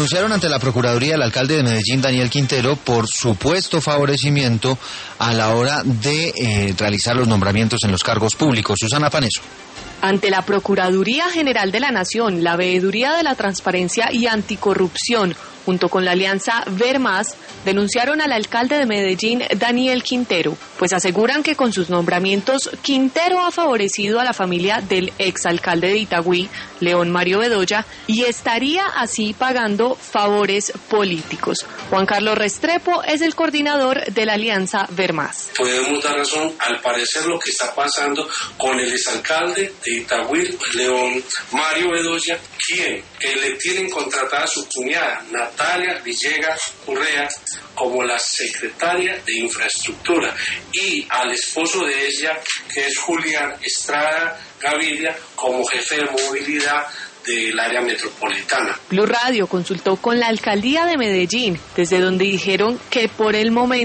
Denunciaron ante la Procuraduría al alcalde de Medellín, Daniel Quintero, por supuesto favorecimiento a la hora de realizar los nombramientos en los cargos públicos. Susana Paneso. Ante la Procuraduría General de la Nación, la Veeduría de la Transparencia y Anticorrupción, junto con la alianza Ver Más, denunciaron al alcalde de Medellín, Daniel Quintero, pues aseguran que con sus nombramientos Quintero ha favorecido a la familia del exalcalde de Itagüí, León Mario Bedoya, y estaría así pagando favores políticos. Juan Carlos Restrepo es el coordinador de la alianza Ver Más. Podemos dar razón, al parecer, lo que está pasando con el exalcalde de Itagüí, León Mario Bedoya, quien le tienen contratada a su cuñada, Natalia Villegas Urrea, como la secretaria de Infraestructura, y al esposo de ella, que es Julián Estrada Gaviria, como jefe de movilidad del área metropolitana. Blue Radio consultó con la alcaldía de Medellín, desde donde dijeron que por el momento